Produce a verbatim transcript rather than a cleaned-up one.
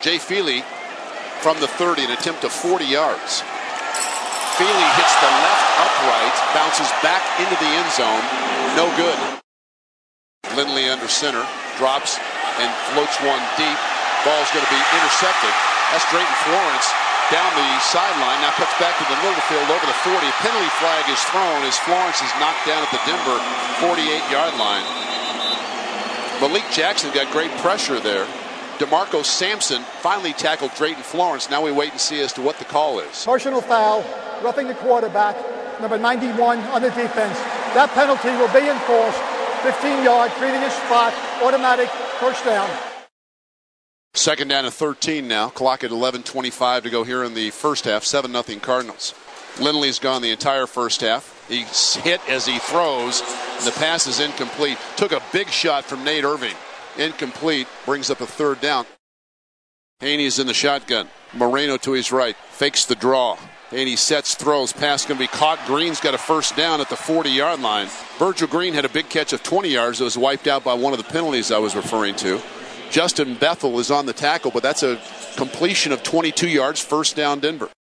Jay Feely from the thirty, an attempt of forty yards. Feely hits the left upright, bounces back into the end zone, no good. Lindley under center, drops and floats one deep. Ball's going to be intercepted. That's Drayton Florence down the sideline, now cuts back to the middle of the field over the forty. Penalty flag is thrown as Florence is knocked down at the Denver forty-eight yard line. Malik Jackson got great pressure there. DeMarco Sampson finally tackled Drayton Florence. Now we wait and see as to what the call is. Personal foul, roughing the quarterback, number ninety-one on the defense. That penalty will be enforced. fifteen yard, treating a spot, automatic first down. Second down and thirteen now. Clock at eleven twenty-five to go here in the first half. seven nothing Cardinals. Lindley's gone the entire first half. He's hit as he throws, and the pass is incomplete. Took a big shot from Nate Irving. Incomplete, brings up a third down. Haney's in the shotgun. Moreno to his right, fakes the draw. Haney sets, throws, pass going to be caught. Green's got a first down at the forty yard line. Virgil Green had a big catch of twenty yards that was wiped out by one of the penalties I was referring to. Justin Bethel is on the tackle, but that's a completion of twenty-two yards, first down Denver.